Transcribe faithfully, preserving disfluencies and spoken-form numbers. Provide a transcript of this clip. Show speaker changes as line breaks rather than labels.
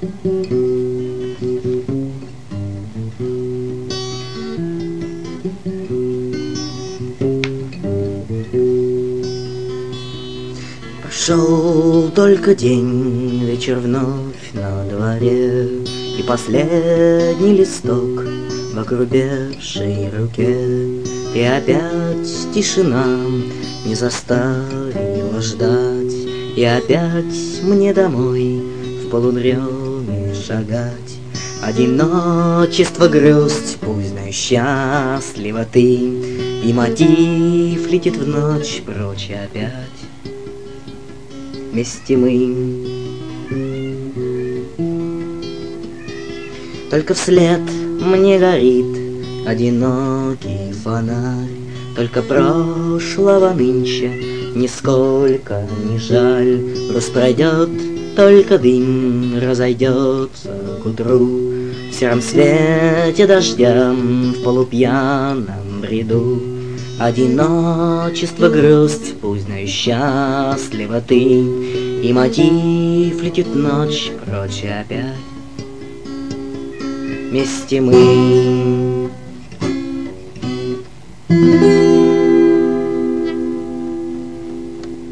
Прошел только день, вечер вновь на дворе, и последний листок в огрубевшей руке, и опять тишина не заставила ждать, и опять мне домой в полудреме шагать. Одиночество, грусть, пусть знаю, счастлива ты, и мотив летит в ночь прочь, и опять вместе мы. Только вслед мне горит одинокий фонарь, только прошлого нынче нисколько не жаль. Грусть пройдет, только дым разойдется к утру в сером свете дождя, в полупьяном бреду. Одиночество, грусть, пусть знаю, счастлива ты, и мотив летит ночь прочь, и опять вместе мы.